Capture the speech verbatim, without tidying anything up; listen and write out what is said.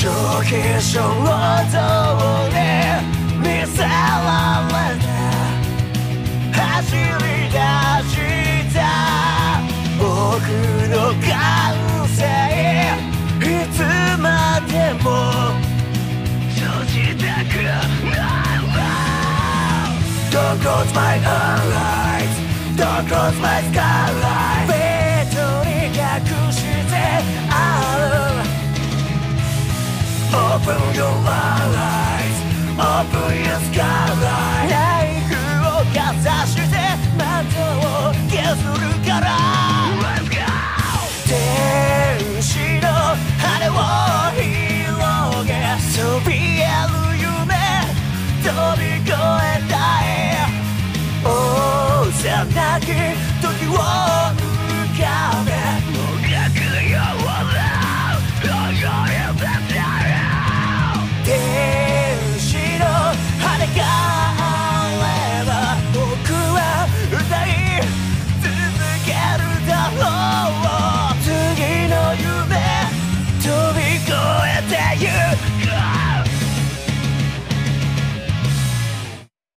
衝衝動に見せられて走り出した僕の感性いつまでも閉じたくない Don't close my eyes Don't close my skylight ベッドに隠してある Open your eyes Open your skylight